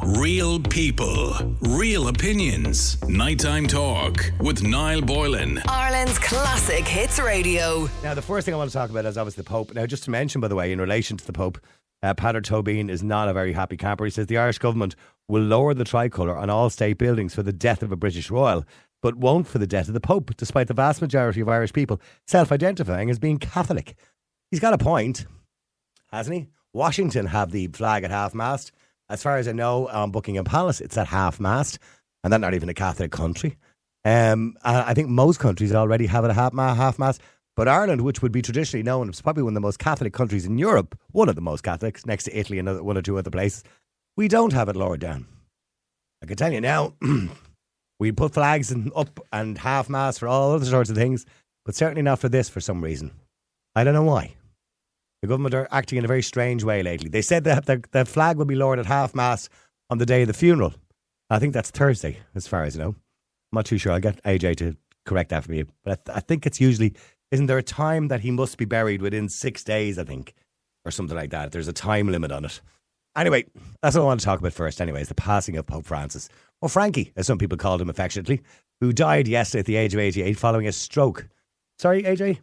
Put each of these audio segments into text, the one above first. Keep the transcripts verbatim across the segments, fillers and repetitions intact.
Real people, real opinions. Nighttime Talk with Niall Boylan. Ireland's classic hits radio. Now, the first thing I want to talk about is obviously the Pope. Now, just to mention, by the way, in relation to the Pope, uh, Pater Tobin is not a very happy camper. He says the Irish government will lower the tricolour on all state buildings for the death of a British royal, but won't for the death of the Pope, despite the vast majority of Irish people self-identifying as being Catholic. He's got a point, hasn't he? Washington have the flag at half-mast. As far as I know, on Buckingham Palace, it's at half-mast, and that's not even a Catholic country. Um, I think most countries already have it at half-mast, but Ireland, which would be traditionally known as probably one of the most Catholic countries in Europe, one of the most Catholics, next to Italy and one or two other places, we don't have it lowered down. I can tell you now, we put flags in, up and half-mast for all other sorts of things, but certainly not for this for some reason. I don't know why. The government are acting in a very strange way lately. They said that the, the flag will be lowered at half-mast on the day of the funeral. I think that's Thursday, as far as I know. I'm not too sure. I'll get A J to correct that for me. But I, th- I think it's usually... Isn't there a time that he must be buried within six days, I think? Or something like that. There's a time limit on it. Anyway, that's what I want to talk about first anyways. The passing of Pope Francis. Or Frankie, as some people called him affectionately, who died yesterday at the age of eighty-eight following a stroke. Sorry, A J?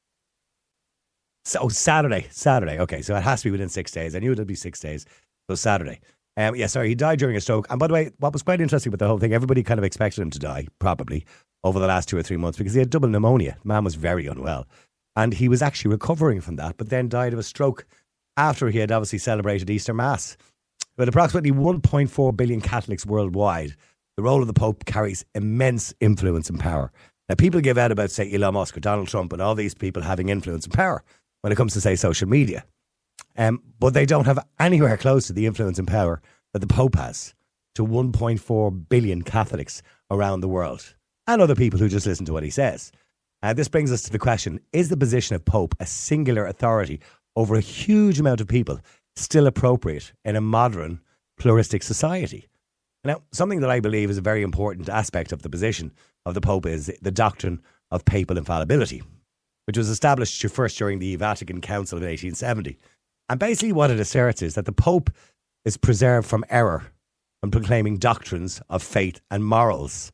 So Saturday, Saturday. Okay, so it has to be within six days. I knew it would be six days. So Saturday. Um, yeah, sorry, he died during a stroke. And by the way, what was quite interesting with the whole thing, everybody kind of expected him to die, probably, over the last two or three months because he had double pneumonia. The man was very unwell. And he was actually recovering from that, but then died of a stroke after he had obviously celebrated Easter Mass. With approximately one point four billion Catholics worldwide, the role of the Pope carries immense influence and power. Now, people give out about, say, Elon Musk or Donald Trump and all these people having influence and power when it comes to, say, social media. Um, but they don't have anywhere close to the influence and power that the Pope has to one point four billion Catholics around the world and other people who just listen to what he says. Uh, this brings us to the question, is the position of Pope, a singular authority over a huge amount of people, still appropriate in a modern, pluralistic society? Now, something that I believe is a very important aspect of the position of the Pope is the doctrine of papal infallibility, which was established first during the Vatican Council in eighteen seventy. And basically what it asserts is that the Pope is preserved from error when proclaiming doctrines of faith and morals,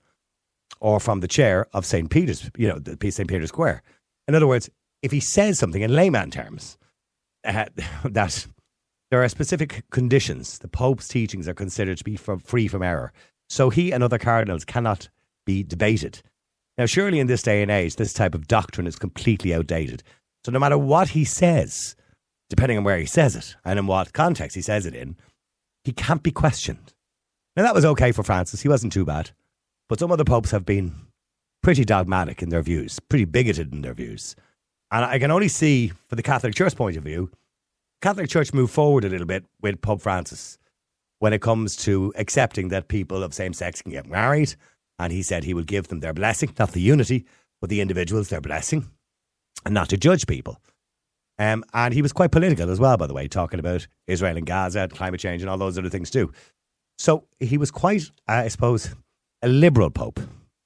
or from the chair of Saint Peter's, you know, Saint Peter's Square. In other words, if he says something in layman terms, uh, that there are specific conditions, the Pope's teachings are considered to be from, free from error. So he and other cardinals cannot be debated. Now, surely in this day and age, this type of doctrine is completely outdated. So no matter what he says, depending on where he says it and in what context he says it in, he can't be questioned. Now, that was okay for Francis. He wasn't too bad. But some other popes have been pretty dogmatic in their views, pretty bigoted in their views. And I can only see, for the Catholic Church point of view, Catholic Church moved forward a little bit with Pope Francis when it comes to accepting that people of same sex can get married. And he said he will give them their blessing, not the unity, but the individuals their blessing, and not to judge people. Um, and he was quite political as well, by the way, talking about Israel and Gaza, climate change and all those other things too. So he was quite, uh, I suppose, a liberal Pope.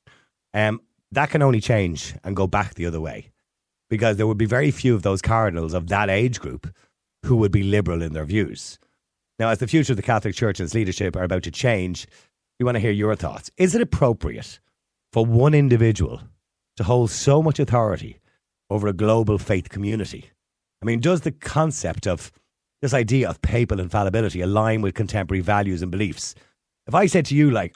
Um, that can only change and go back the other way, because there would be very few of those cardinals of that age group who would be liberal in their views. Now, as the future of the Catholic Church and its leadership are about to change, we want to hear your thoughts. Is it appropriate for one individual to hold so much authority over a global faith community? I mean, does the concept of this idea of papal infallibility align with contemporary values and beliefs? If I said to you, like,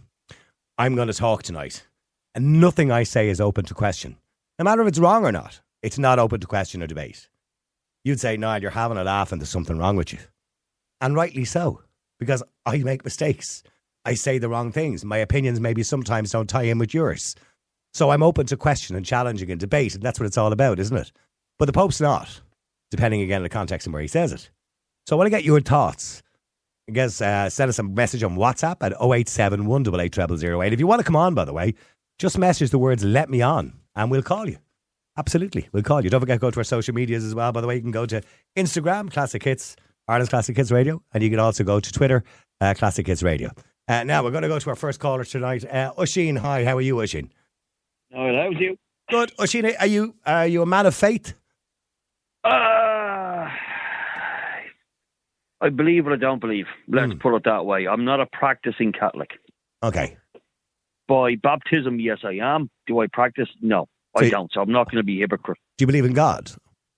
I'm going to talk tonight, and nothing I say is open to question, no matter if it's wrong or not, it's not open to question or debate. You'd say, Niall, you're having a laugh and there's something wrong with you. And rightly so, because I make mistakes. I say the wrong things. My opinions maybe sometimes don't tie in with yours. So I'm open to question and challenging and debate, and that's what it's all about, isn't it? But the Pope's not, depending again on the context and where he says it. So I want to get your thoughts. I guess uh, send us a message on WhatsApp at oh eight seven, one eight eight, zero zero zero eight. If you want to come on, by the way, just message the words "let me on" and we'll call you. Absolutely, we'll call you. Don't forget to go to our social medias as well. By the way, you can go to Instagram, Classic Hits, Ireland's Classic Hits Radio, and you can also go to Twitter, uh, Classic Hits Radio. Uh, now, we're going to go to our first caller tonight. Uh, Oisín, hi, how are you, Oisín? Oh, how's you? Good. Oisín, are you, are you a man of faith? Uh, I believe but I don't believe. Let's Mm. put it that way. I'm not a practicing Catholic. Okay. By baptism, yes, I am. Do I practice? No, So I you- don't. So I'm not going to be a hypocrite. Do you believe in God?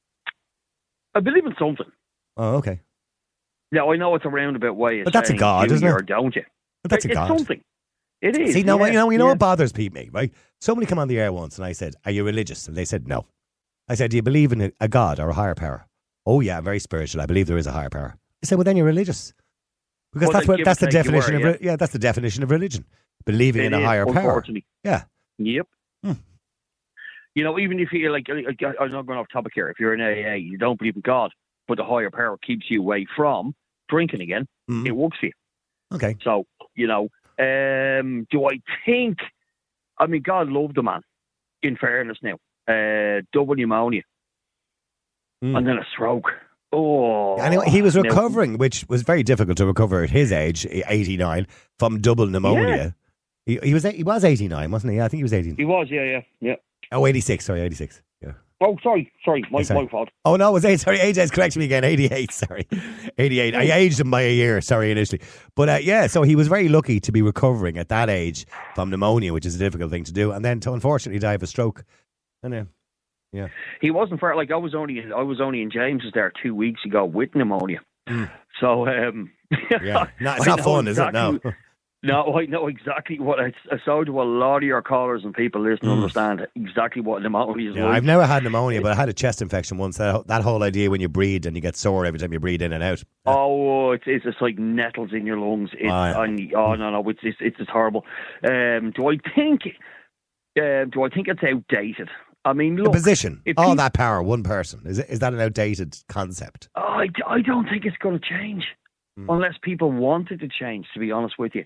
I believe in something. Oh, okay. Now, I know it's a roundabout way of But that's a saying God, do isn't you it? or don't you? But that's a it's God. something. It is. See, no, yeah, you know, you know yeah. what bothers people, me, right? Somebody come on the air once and I said, "Are you religious?" And they said, "No." I said, "Do you believe in a, a God or a higher power?" "Oh, yeah, I'm very spiritual. I believe there is a higher power." I said, "Well, then you're religious." Because Well, that's then what give that's or the take you definition were, of yeah. re- yeah, that's the definition of religion. Believing It in a is, higher power. unfortunately. Yeah. Yep. Hmm. You know, even if you're like, like, I'm not going off topic here. If you're in A A, you don't believe in God, but the higher power keeps you away from drinking again. Mhm. It works for you. Okay. So, you know, um, do I think? I mean, God loved the man. In fairness, now, uh, double pneumonia, Mm. and then a stroke. Oh, Anyway, he was now- recovering, which was very difficult to recover at his age, eighty-nine, from double pneumonia. He, he was he was eighty-nine, wasn't he? I think he was eighteen. He was, yeah, yeah, yeah. Oh, eighty-six, sorry, eighty-six. Yeah. Oh, sorry, sorry, my, Sorry. my fault. Oh, no, it was eight. Sorry, A J's correcting me again. eighty-eight, sorry. eighty-eight. I aged him by a year, sorry, initially. But uh, yeah, so he was very lucky to be recovering at that age from pneumonia, which is a difficult thing to do, and then to unfortunately die of a stroke. And uh, yeah. He wasn't fair. Like I was only, in, I was only in James's there two weeks ago with pneumonia. Mm. So, um, Yeah. No, it's I not know fun, is it? exactly- No. No, I know exactly what it's. So do a lot of your callers and people listening Mm. understand exactly what pneumonia is Yeah, like. I've never had pneumonia, but I had a chest infection once. That, that whole idea when you breathe and you get sore every time you breathe in and out. Oh, it's it's just like nettles in your lungs. It's, Oh, yeah. and, oh no, no, it's it's, it's just horrible. Um, do I think? Um, do I think it's outdated? I mean, The look, position. if All peop- that power, one person. Is, it, is that an outdated concept? I, I don't think it's going to change Mm. unless people want it to change. To be honest with you,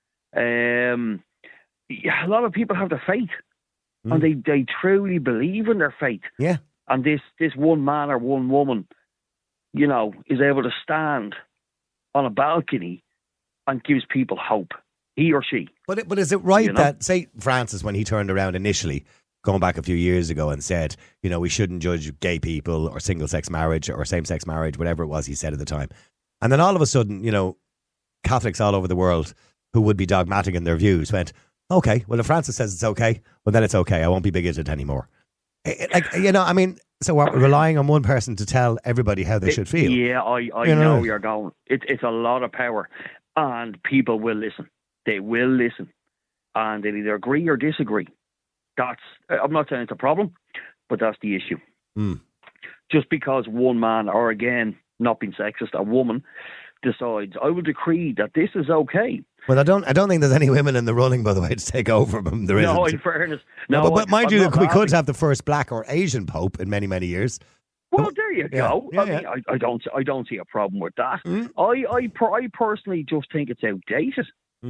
um, yeah, a lot of people have their faith, Mm. and they, they truly believe in their faith. Yeah. And this this one man or one woman, you know, is able to stand on a balcony and gives people hope. He or she. But it, but is it right You know? that, say, Francis, when he turned around initially, going back a few years ago, and said, you know, we shouldn't judge gay people or single sex marriage or same sex marriage, whatever it was he said at the time. And then all of a sudden, you know, Catholics all over the world who would be dogmatic in their views went, okay, well, if Francis says it's okay, well, then it's okay. I won't be bigoted anymore. Eh, Like, you know, I mean, so we're relying on one person to tell everybody how they should feel. Yeah, I, I You know? know you're going. It, it's a lot of power, and people will listen. They will listen, and they'll either agree or disagree. That's. I'm not saying it's a problem, but that's the issue. Mm. Just because one man, or again, not being sexist, a woman decides, I will decree that this is okay. Well, I don't, I don't think there's any women in the running, by the way, to take over from there No, isn't. in fairness, No, no. but, but I- mind I'm you, not we could laughing. have the first black or Asian pope in many, many years. Well, there you Yeah, go. yeah, I mean, yeah. I, I don't, I don't see a problem with that. Mm. I, I, per- I personally just think it's outdated.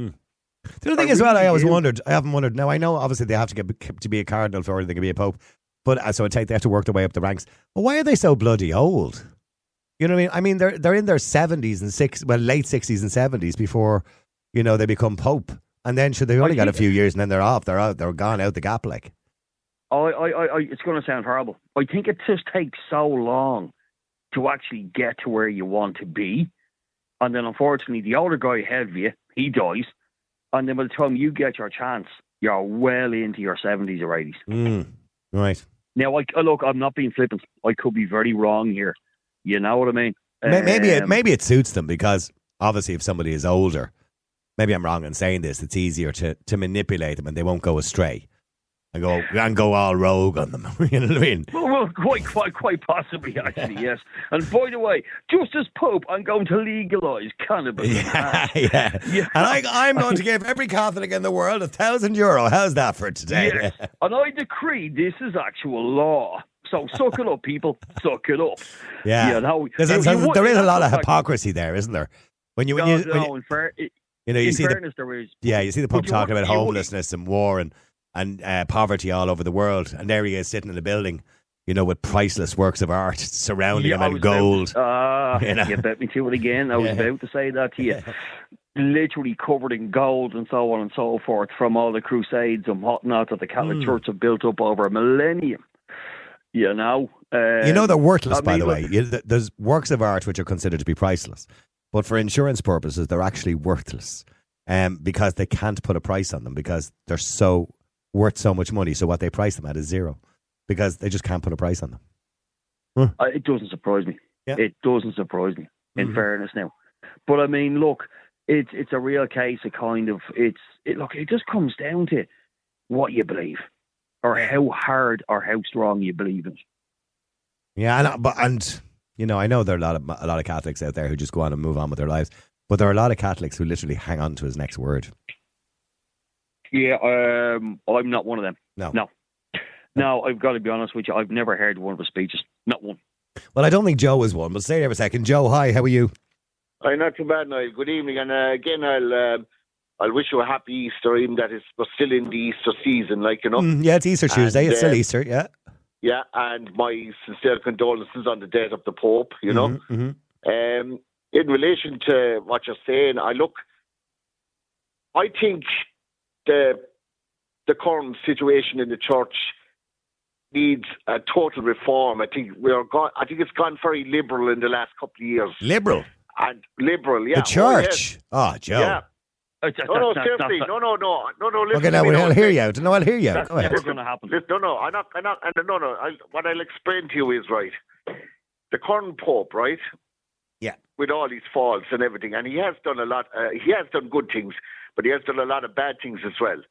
The other thing I as well, really I always do. wondered, I haven't wondered, now I know obviously they have to get to be a cardinal before they can be a pope, but uh, so I take they have to work their way up the ranks. But why are they so bloody old? You know what I mean? I mean, they're they're in their seventies and six, well, late sixties and seventies before, you know, they become pope. And then should they only I got a think- few years and then they're off, they're out, they're gone out the gap like. I, I, I, I it's going to sound horrible. I think it just takes so long to actually get to where you want to be, and then unfortunately, the older guy ahead of you, he dies, and then by the time you get your chance, you're well into your seventies or eighties. Mm, right. Now, I, look, I'm not being flippant. I could be very wrong here. You know what I mean? May- Maybe it, Um, maybe it suits them because obviously if somebody is older, maybe I'm wrong in saying this, it's easier to, to manipulate them and they won't go astray and go and go all rogue on them. You know what I mean? Well, well, quite, quite, quite possibly, actually, yes. And by the way, just as Pope, I'm going to legalise cannabis. Yeah, yeah. Yeah. And I, I'm going to give every Catholic in the world a thousand euro. How's that for today? Yes. And I decree this is actual law. So suck it up, people. Suck it up. Yeah. You know, There's a- you- there's- you there is a wouldn't lot of have to- hypocrisy there, isn't there? When you, when No, you, when no, you, in, fair, you know, you in see the fairness, there is. yeah, you see the But Pope you talking wouldn't- about you wouldn't- homelessness and war and and uh, poverty all over the world, and there he is sitting in a building, you know, with priceless works of art surrounding Yeah, him I and was gold. About, ah, You know? you bet me to it again. I was Yeah. about to say that to you. Literally covered in gold and so on and so forth from all the crusades and whatnot that the Catholic Mm. Church have built up over a millennium. You know, um, You know they're worthless, I by mean, the look- way. You, th- there's works of art which are considered to be priceless. but for insurance purposes, they're actually worthless um, because they can't put a price on them because they're so worth so much money. So what they price them at is zero because they just can't put a price on them. Huh. Uh, it doesn't surprise me. Yeah. It doesn't surprise me, in Mm-hmm. fairness now. But I mean, look, it's it's a real case of kind of, it's, it, look, it just comes down to what you believe or how hard or how strong you believe in it. Yeah, and but and you know, I know there are a lot of a lot of Catholics out there who just go on and move on with their lives, but there are a lot of Catholics who literally hang on to his next word. Yeah, um, I'm not one of them. No, No. No, I've got to be honest with you. I've never heard one of his speeches. Not one. Well, I don't think Joe is one. But stay there for a second. Joe, hi. How are you? Hi, not too bad, Niall. Good evening, and uh, again, I'll um I'll wish you a happy Easter, even that it's we're still in the Easter season, like you know. Mm, yeah, it's Easter Tuesday. And, It's still uh, Easter. Yeah. Yeah, and my sincere condolences on the death of the Pope. You know, Mhm, mhm. um, in relation to what you're saying, I look, I think the the current situation in the church needs a total reform. I think we are gone. I think it's gone very liberal in the last couple of years. Liberal. And liberal, yeah. The church. Oh, yes. Oh, Joe. Yeah. It's- No, no, that's- seriously, that's- no, no, no, no, no. Listen Okay, to now me well, now. I'll hear you out. No, I'll hear you out. That's Go ahead. never going to happen. Listen, no, no, I'm not, I'm not, and no, no. I, what I'll explain to you is right. The current Pope, right? Yeah. With all his faults and everything, and he has done a lot. Uh, he has done good things, but he has done a lot of bad things as well.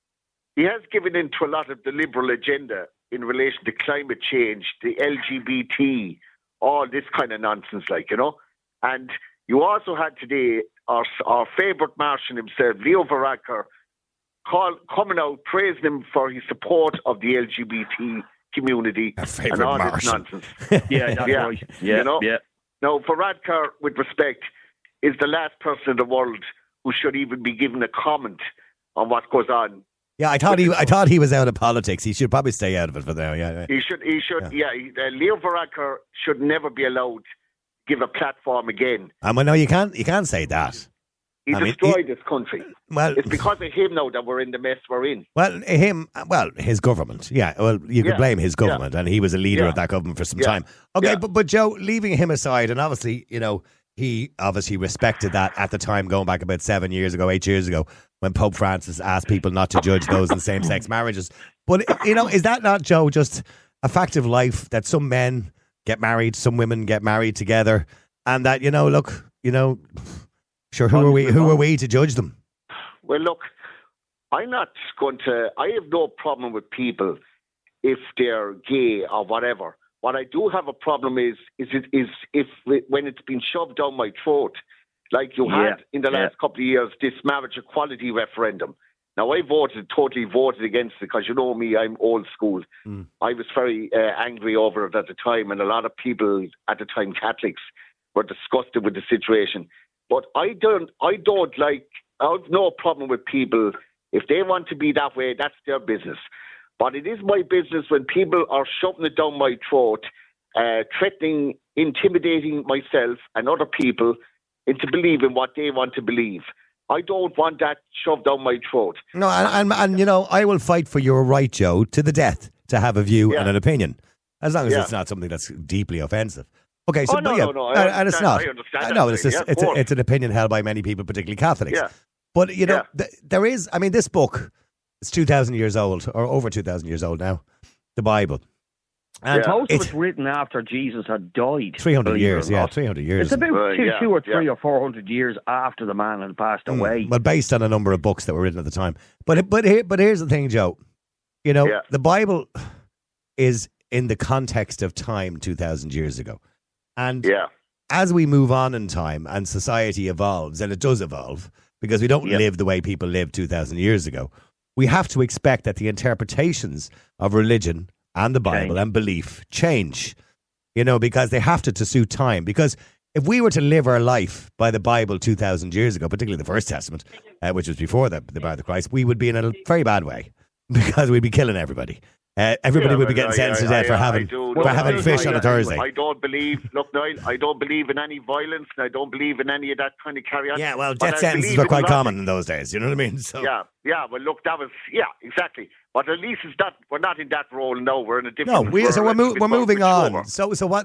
He has given into a lot of the liberal agenda in relation to climate change, the L G B T, all this kind of nonsense, like you know. And you also had today our our favourite Martian himself, Leo Varadkar, call, coming out praising him for his support of the L G B T community Our and favourite all this Martian. nonsense. Yeah, that's Yeah. right. Yeah, You know? yeah. Now, Varadkar, with respect, is the last person in the world who should even be given a comment on what goes on. Yeah, I thought he. I thought he was out of politics. He should probably stay out of it for now. Yeah. yeah. He should, he should, yeah. he, uh, Leo Varadkar should never be allowed to give a platform again. And well, no, you can't. You can't say that. He I mean, destroyed this country. Well, It's because of him now that we're in the mess we're in. well, him. Well, his government. Yeah. Well, you could Yeah. blame his government, and he was a leader Yeah. of that government for some Yeah. time. Okay, Yeah. but but Joe, leaving him aside, and obviously, you know, he obviously respected that at the time, going back about seven years ago, eight years ago, when Pope Francis asked people not to judge those in same-sex marriages. But you know, is that not, Joe, just a fact of life that some men get married, some women get married together, and that you know, look, you know, sure, who are we? Who are we to judge them? Well, look, I'm not going to. I have no problem with people if they're gay or whatever. What I do have a problem is is it is if when it's been shoved down my throat, like you Yeah, had in the last yeah. couple of years, this marriage equality referendum. Now I voted, totally voted against it because you know me, I'm old school. Mm. I was very uh, angry over it at the time, and a lot of people at the time, Catholics, were disgusted with the situation. But I don't, I don't like. I have no problem with people if they want to be that way. That's their business. But it is my business when people are shoving it down my throat, uh, threatening, intimidating myself and other people into believing what they want to believe. I don't want that shoved down my throat. No, and, and and you know, I will fight for your right, Joe, to the death to have a view Yeah. and an opinion, as long as Yeah. it's not something that's deeply offensive. Okay, so Oh, no, but yeah, no, no, I and, and it's understand- not. I understand I that, know it's yeah, just, of it's a, course. it's an opinion held by many people, particularly Catholics. Yeah. But you know, Yeah. th- there is. I mean, this book is two thousand years old, or over two thousand years old now. The Bible, and Yeah. Most of it's it's written after Jesus had died. three hundred believe it or years. Yeah, not. three hundred years. It's about Uh, two, yeah, two or three yeah. or four hundred years after the man had passed Mm. away. Well, based on a number of books that were written at the time. But but here, but here's the thing, Joe. You know, Yeah. the Bible is in the context of time two thousand years ago, and Yeah. as we move on in time and society evolves, and it does evolve because we don't Yeah. live the way people lived two thousand years ago, we have to expect that the interpretations of religion and the Bible Change. and belief change, you know, because they have to to suit time. Because if we were to live our life by the Bible two thousand years ago, particularly the First Testament, uh, which was before the, the birth of Christ, we would be in a very bad way because we'd be killing everybody. Uh, everybody Yeah, would be but getting I- sentenced to I- death for I- I having do- for no, having I- fish I- on a Thursday. I don't believe, look, Niall, I don't believe in any violence and I don't believe in any of that kind of carry on. Yeah, well, But death I sentences believe were in quite logic. common in those days. You know what I mean? So Yeah, yeah, well, look, that was, yeah, exactly. But at least it's not, we're not in that role now. We're in a no, different we so we're, a little mo- bit we're more moving mature. on. So so what?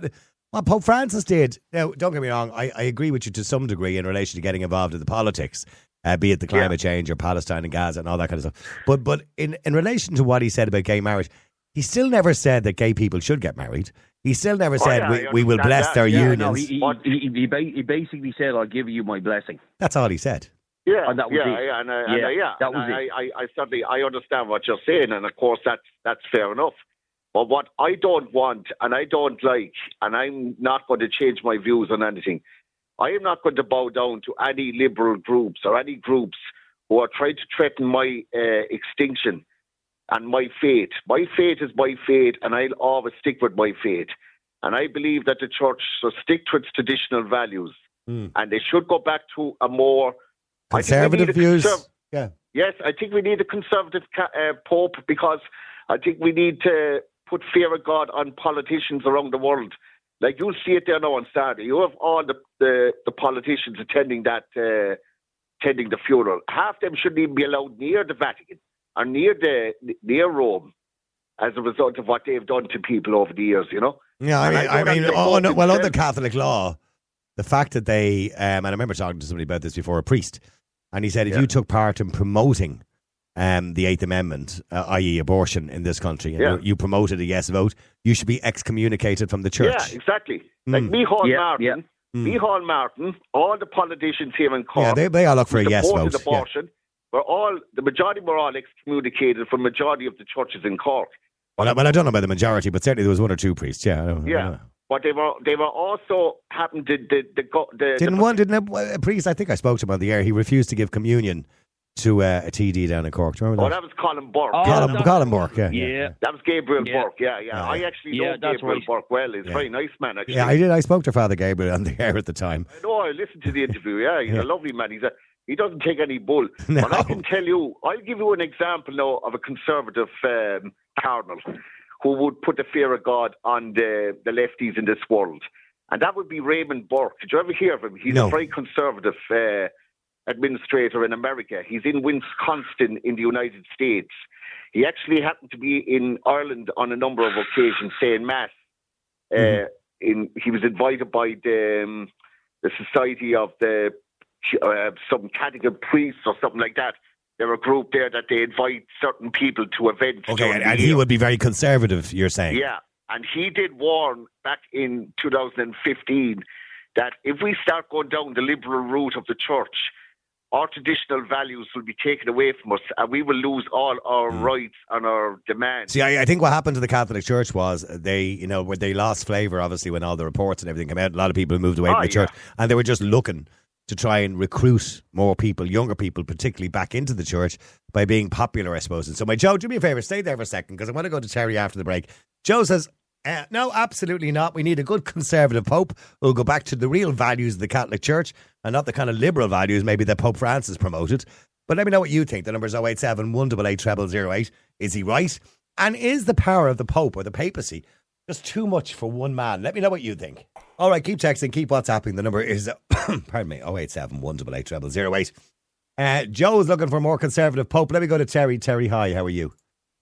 What Pope Francis did, now don't get me wrong, I, I agree with you to some degree in relation to getting involved in the politics, uh, be it the climate yeah. change or Palestine and Gaza and all that kind of stuff. But but in, in relation to what he said about gay marriage, he still never said that gay people should get married. He still never oh, said yeah, we, we will bless that. their yeah, unions. No, he, he, he, he, he basically said, I'll give you my blessing. That's all he said. Yeah, and that was yeah, it. yeah, and, uh, yeah, and, uh, yeah. that was and it. I, I, I certainly I understand what you're saying, and of course that's that's fair enough. But what I don't want, and I don't like, and I'm not going to change my views on anything. I am not going to bow down to any liberal groups or any groups who are trying to threaten my uh, extinction and my faith. My faith is my faith, and I'll always stick with my faith. And I believe that the church should stick to its traditional values, mm. and they should go back to a more conservative a views. Conserv- yeah. Yes, I think we need a conservative uh, pope, because I think we need to put fear of God on politicians around the world. Like you'll see it there now on Saturday. You have all the the, the politicians attending that uh, attending the funeral. Half them shouldn't even be allowed near the Vatican or near the near Rome, as a result of what they've done to people over the years. You know. Yeah, I mean, I, I mean, oh, no, well, under Catholic law, the fact that they, um, and I remember talking to somebody about this before, a priest, and he said if yeah. you took part in promoting um, the Eighth Amendment, uh, that is abortion in this country, and yeah. you, you promoted a yes vote, you should be excommunicated from the church. Yeah, exactly. Mm. Like Micheál yeah, Martin, yeah. Mm. Micheál Martin, all the politicians here in Cork, yeah, they, they all look for a yes vote. Abortion, yeah. were all, the majority were all excommunicated from majority of the churches in Cork. Well I, well, I don't know about the majority, but certainly there was one or two priests. Yeah, I don't, yeah. I don't know. But they were they were also happened to the the, the didn't the, one didn't a, a priest? I think I spoke to him on the air. He refused to give communion to uh, a T D down in Cork. Do you remember that? Oh, that was Colin Burke. Oh, Colin, that, Colin Burke. Yeah, yeah, yeah. That was Gabriel yeah. Burke. Yeah, yeah. Oh, yeah. I actually yeah, know Gabriel right. Burke well. He's yeah. a very nice man. Actually. Yeah, I did. I spoke to Father Gabriel on the air at the time. I know. I listened to the interview. Yeah, he's yeah. a lovely man. He's a he doesn't take any bull. No. But I can tell you, I'll give you an example now of a conservative um, cardinal who would put the fear of God on the, the lefties in this world. And that would be Raymond Burke. Did you ever hear of him? He's no. a very conservative uh, administrator in America. He's in Wisconsin in the United States. He actually happened to be in Ireland on a number of occasions saying Mass. Mm-hmm. Uh, in, he was invited by the, um, the Society of the uh, some catechism priests or something like that. They're a group there that they invite certain people to events. Okay, and, and he would be very conservative, you're saying? Yeah, and he did warn back in two thousand fifteen that if we start going down the liberal route of the church, our traditional values will be taken away from us and we will lose all our mm. rights and our demands. See, I, I think what happened to the Catholic Church was they, you know, where they lost flavour, obviously, when all the reports and everything came out. A lot of people moved away oh, from the yeah. church, and they were just looking to try and recruit more people, younger people, particularly back into the church by being popular, I suppose. And so, my Joe, do me a favour, stay there for a second, because I want to go to Terry after the break. Joe says, uh, no, absolutely not. We need a good conservative pope who'll go back to the real values of the Catholic Church and not the kind of liberal values maybe that Pope Francis promoted. But let me know what you think. The number is oh eight seven, one eight eight, zero zero zero eight. Is he right? And is the power of the Pope or the papacy just too much for one man? Let me know what you think. All right, keep texting, keep WhatsApping. The number is, pardon me, oh eight seven, one eight eight, zero zero zero eight. Uh, Joe's looking for a more conservative Pope. Let me go to Terry. Terry, hi, how are you?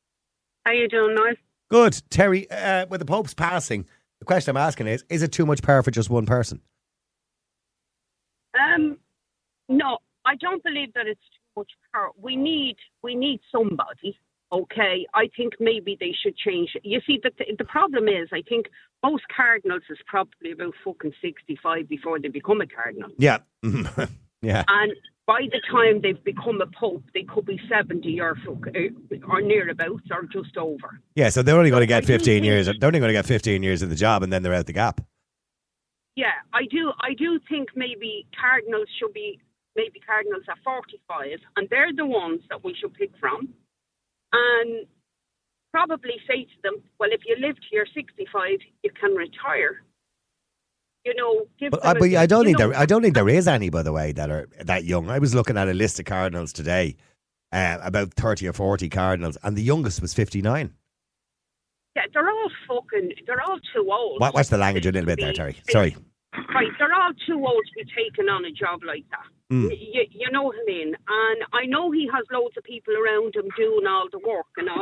How you doing, Niall? Good. Terry, uh, with the Pope's passing, the question I'm asking is, is it too much power for just one person? Um, no, I don't believe that it's too much power. We need, we need somebody. Okay, I think maybe they should change it. You see, the, the problem is, I think most cardinals is probably about fucking sixty-five before they become a cardinal. Yeah. yeah. And by the time they've become a pope, they could be seventy or, or nearabouts or just over. Yeah, so they're only going to get fifteen years. They're only going to get fifteen years in the job and then they're out the gap. Yeah, I do, I do think maybe cardinals should be, maybe cardinals are forty-five, and they're the ones that we should pick from. And probably say to them, well, if you live to your sixty-five, you can retire. You know, give but, them uh, but a, I don't think know, there. I don't think there is any, by the way, that are that young. I was looking at a list of cardinals today, uh, about thirty or forty cardinals, and the youngest was fifty-nine. Yeah, they're all fucking. They're all too old. What, what's the language a little bit there, Terry? Sorry. Right, they're all too old to be taking on a job like that. Mm. You, you know what I mean? And I know he has loads of people around him doing all the work and all,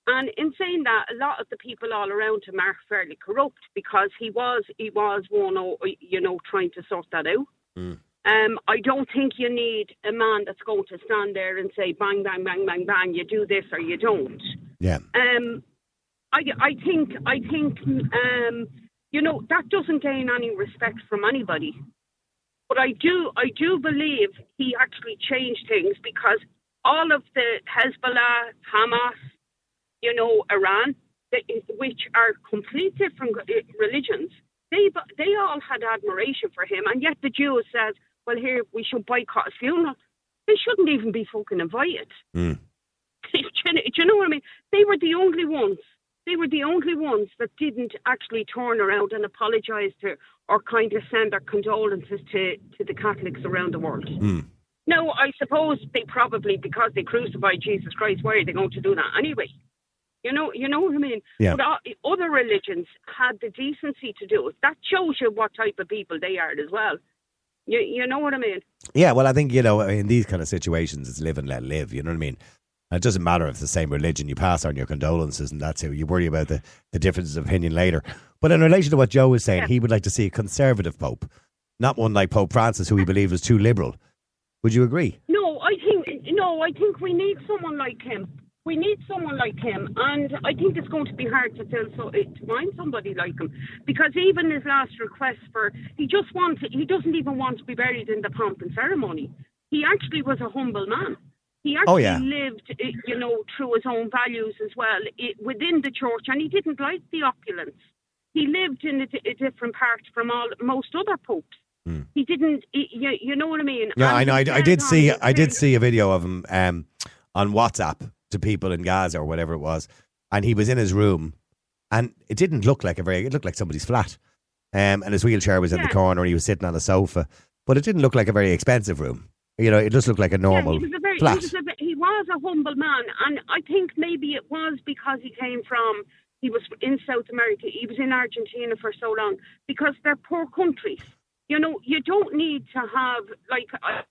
And in saying that, a lot of the people all around him are fairly corrupt because he was he was one, you know, trying to sort that out. Mm. Um, I don't think you need a man that's going to stand there and say, bang, bang, bang, bang, bang, you do this or you don't. Yeah. Um, I, I think, I think, um, you know, that doesn't gain any respect from anybody. But I do, I do believe he actually changed things because all of the Hezbollah, Hamas, you know, Iran, they, which are complete different religions, they they all had admiration for him, and yet the Jews said, well, here, we should boycott his funeral. They shouldn't even be fucking invited. Mm. do, you, do you know what I mean? They were the only ones. They were the only ones that didn't actually turn around and apologise to or kind of send their condolences to, to the Catholics around the world. Mm. Now, I suppose they probably, because they crucified Jesus Christ, why are they going to do that anyway? You know, you know what I mean? Yeah. But all, other religions had the decency to do it. That shows you what type of people they are as well. You, you know what I mean? Yeah, well, I think, you know, in these kind of situations, it's live and let live, you know what I mean? And it doesn't matter if it's the same religion, you pass on your condolences and that's how you worry about the, the differences of opinion later. But in relation to what Joe was saying, yeah. he would like to see a conservative pope, not one like Pope Francis, who he believed was too liberal. Would you agree? No, I think, no, I think we need someone like him. We need someone like him, and I think it's going to be hard to fill so to find somebody like him, because even his last request for he just wants he doesn't even want to be buried in the pomp and ceremony. He actually was a humble man. He actually oh, yeah. lived, you know, through his own values as well it, within the church, and he didn't like the opulence. He lived in a, a different part from all most other popes. Hmm. He didn't, he, you, you know what I mean? Yeah, and I know. I, I did see. I did see a video of him um, on WhatsApp to people in Gaza or whatever it was, and he was in his room, and it didn't look like a very. It looked like somebody's flat, um, and his wheelchair was in yeah. the corner, and he was sitting on a sofa, but it didn't look like a very expensive room. You know, it just looked like a normal yeah, he was a very, flat. He was, a, he was a humble man, and I think maybe it was because he came from. He was in South America. He was in Argentina for so long because they're poor countries. You know, you don't need to have like uh,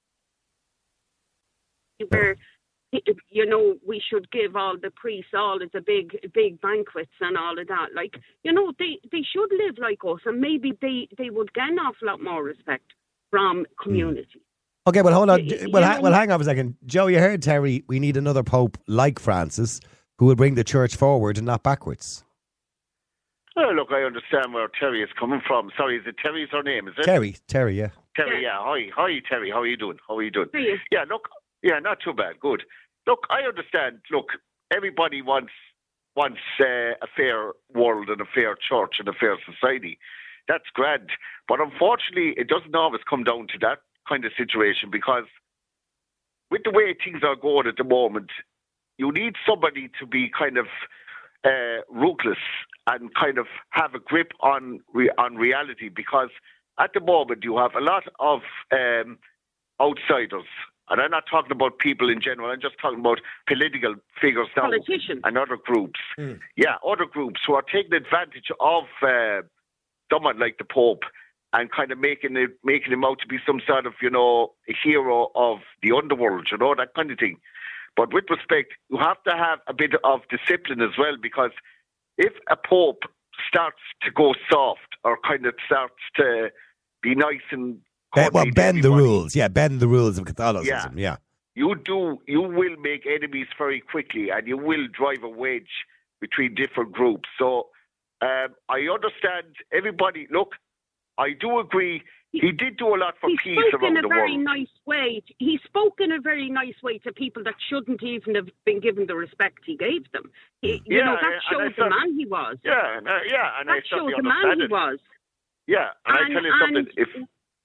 where. You know, we should give all the priests all of the big, big banquets and all of that. Like, you know, they, they should live like us, and maybe they, they would get an awful lot more respect from community. Okay, well, hold on. You, well, you ha- know, well, hang on a second. Joe, you heard Terry, we need another pope like Francis who will bring the church forward and not backwards. Oh, look, I understand where Terry is coming from. Sorry, is it Terry's her name, is it? Terry, Terry, yeah. Terry, yeah. Hi, hi, Terry. How are you doing? How are you doing? How are you? Yeah, look, yeah, not too bad. Good. Look, I understand. Look, everybody wants wants uh, a fair world and a fair church and a fair society. That's grand. But unfortunately, it doesn't always come down to that kind of situation, because with the way things are going at the moment, you need somebody to be kind of uh, ruthless and kind of have a grip on re- on reality, because at the moment you have a lot of um, outsiders. And I'm not talking about people in general. I'm just talking about political figures now. Politicians. And other groups. Mm. Yeah, other groups who are taking advantage of uh, someone like the Pope and kind of making it, making him out to be some sort of, you know, a hero of the underworld, you know, that kind of thing. But with respect, you have to have a bit of discipline as well, because if a Pope starts to go soft or kind of starts to be nice and Be- well, bend the rules. Yeah, bend the rules of Catholicism. Yeah. yeah. You do. You will make enemies very quickly, and you will drive a wedge between different groups. So um, I understand everybody. Look, I do agree. He did do a lot for he peace spoke around in a the very world. nice way. He spoke in a very nice way to people that shouldn't even have been given the respect he gave them. He, you Yeah, know, that and showed I the thought- man he was. Yeah, and, uh, yeah, and I That certainly showed the man understand he it. was. Yeah, and, And- I tell you something. and- If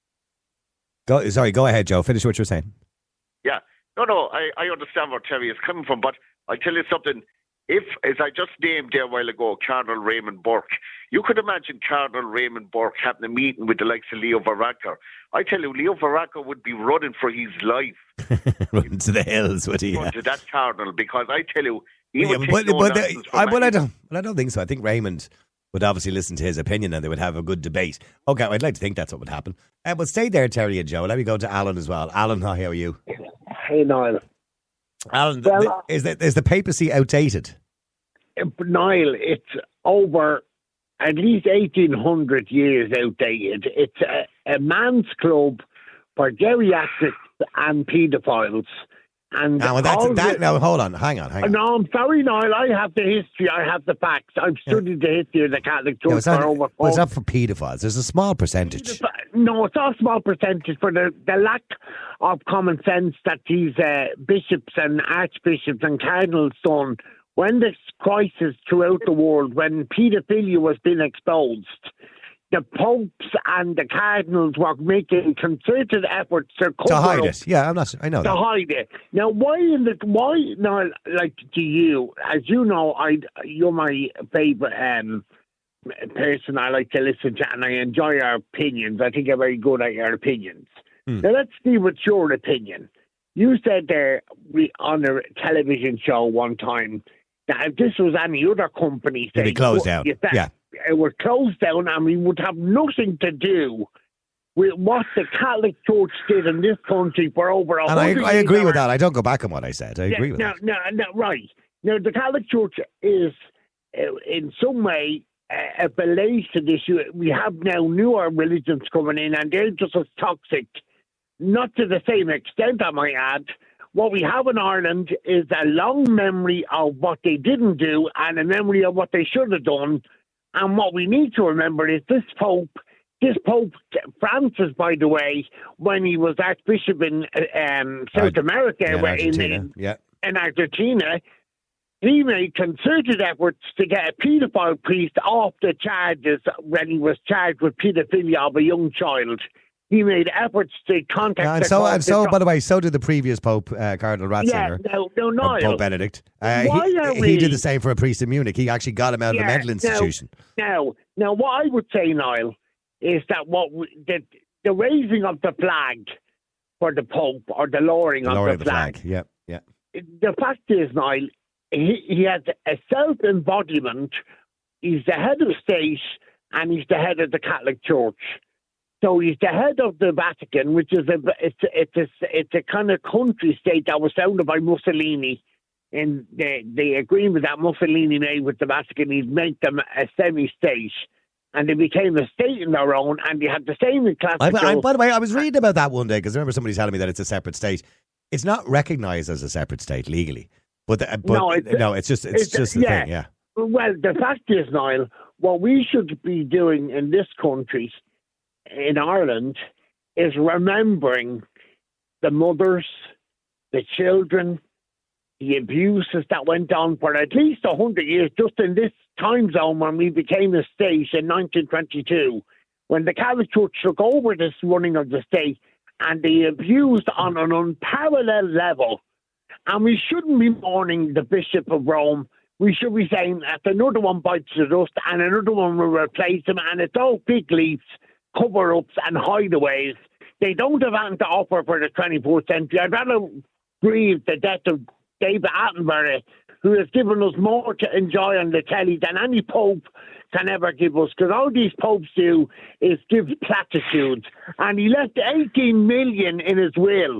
Go, sorry, go ahead, Joe. Finish what you're saying. Yeah. No, no, I, I understand where Terry is coming from, but I tell you something. If, as I just named there a while ago, Cardinal Raymond Burke, you could imagine Cardinal Raymond Burke having a meeting with the likes of Leo Varadkar. I tell you, Leo Varadkar would be running for his life. Running to the hills, would he? Yeah. To that Cardinal, because I tell you, he Yeah, would take but, no but, nonsense I, from well, I anyone. don't. Well, I don't think so. I think Raymond would obviously listen to his opinion, and they would have a good debate. Okay, I'd like to think that's what would happen. Uh, but stay there, Terry and Joe. Let me go to Alan as well. Alan, hi, how are you? Hey, Niall. Alan, Well, th- is the, is the papacy outdated? Niall, it's over at least eighteen hundred years outdated. It's a, a man's club for geriatrics and paedophiles. And now, well, that's, all that, the, now, hold on, hang on, hang on. No, I'm sorry, Niall. I have the history. I have the facts. I've studied yeah. the history of the Catholic Church no, it's not, for over. Well, it's not for paedophiles. There's a small percentage. No, it's not a small percentage for the, the lack of common sense that these uh, bishops and archbishops and cardinals done when this crisis throughout the world, when paedophilia was being exposed. The popes and the cardinals were making concerted efforts to cover to hide up, it. Yeah, I'm not. I know to that. hide it. Now, why in the why now? Like to you, as you know, I you're my favorite um, person. I like to listen to, and I enjoy your opinions. I think you're very good at your opinions. Hmm. Now, let's see what's your opinion. You said there we, on a television show one time that if this was any other company, it'd be closed down. Said, yeah. It would close down and we would have nothing to do with what the Catholic Church did in this country for over a hundred years. And I, I agree with that. I don't go back on what I said. I yeah, agree with no, that. No, no, right. Now, the Catholic Church is, uh, in some way, uh, a belated issue. We have now newer religions coming in and they're just as toxic, not to the same extent, I might add. What we have in Ireland is a long memory of what they didn't do and a memory of what they should have done. And what we need to remember is this Pope, this Pope Francis, by the way, when he was Archbishop in um, South Ar- America, yeah, where in, in, yeah. in Argentina, he made concerted efforts to get a paedophile priest off the charges when he was charged with paedophilia of a young child. He made efforts to contact. Yeah, and the so, and so the, by the way, so did the previous Pope, uh, Cardinal Ratzinger. Yeah, no, no, no. Pope Benedict. Uh, Why he, are he we, did the same for a priest in Munich. He actually got him out yeah, of the mental institution. Now, now, what I would say, Niall, is that what we, the, the raising of the flag for the Pope or the lowering, the of, lowering the of the flag. flag. Yeah, yeah. The fact is, Niall, he, he has a self-embodiment. He's the head of state and he's the head of the Catholic Church. So he's the head of the Vatican, which is a it's it's a, it's a kind of country state that was founded by Mussolini, and the the agreement that Mussolini made with the Vatican, he'd make them a semi-state, and they became a state in their own, and they had the same in classical. I, I, by the way, I was reading about that one day because I remember somebody telling me that it's a separate state. It's not recognised as a separate state legally, but the, but no, it's, no, it's just it's, it's just the yeah. thing. Yeah. Well, the fact is, Niall, what we should be doing in this country, in Ireland, is remembering the mothers, the children, the abuses that went on for at least a hundred years, just in this time zone when we became a state in nineteen twenty-two, when the Catholic Church took over this running of the state, and they abused on an unparalleled level. And we shouldn't be mourning the Bishop of Rome. We should be saying that another one bites the dust and another one will replace him, and it's all big leaps, cover-ups and hideaways. They don't have anything to offer for the twenty-fourth century. I'd rather grieve the death of David Attenborough, who has given us more to enjoy on the telly than any pope can ever give us, because all these popes do is give platitudes. And he left eighteen million in his will,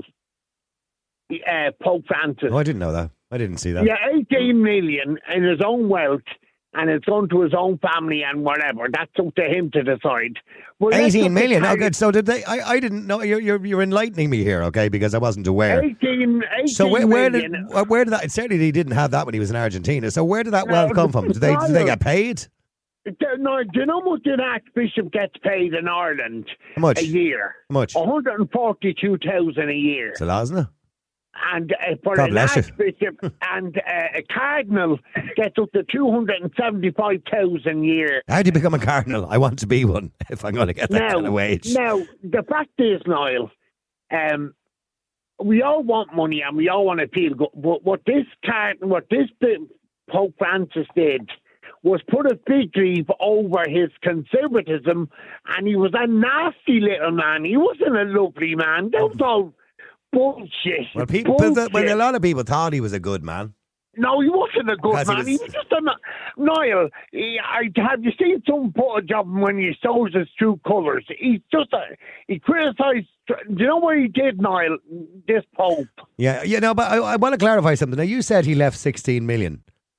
uh, Pope Francis. Oh, I didn't know that. I didn't see that. Yeah, eighteen million in his own wealth, and it's gone to his own family and whatever. That's up to him to decide. Well, eighteen million? Oh, good. So did they? I, I didn't know. You're, you're you're enlightening me here, okay? Because I wasn't aware. eighteen, eighteen so where, where did million. where did that? Certainly, he didn't have that when he was in Argentina. So where did that wealth come from? Did they did they get paid? No, do you know how much an archbishop gets paid in Ireland? How much? A year? How much? one hundred forty-two thousand a year. It's a lot, isn't it? And uh, for God an bless archbishop and uh, a cardinal gets up to two hundred seventy-five thousand a year. How do you become a cardinal? I want to be one if I'm going to get that now, kind of wage. Now, the fact is, Niall, um, we all want money and we all want to feel good. But what this card, what this Pope Francis did was put a fig leaf over his conservatism, and he was a nasty little man. He wasn't a lovely man. That was all bullshit. Well, people, bullshit. Well, a lot of people thought he was a good man. No, he wasn't a good Because man. he He was- was, just a man. Niall, he, I, have you seen some footage of him when he shows his true colours? He's just a, he criticised. Do you know what he did, Niall? This Pope. Yeah, you know, but I, I want to clarify something. Now, you said he left sixteen million.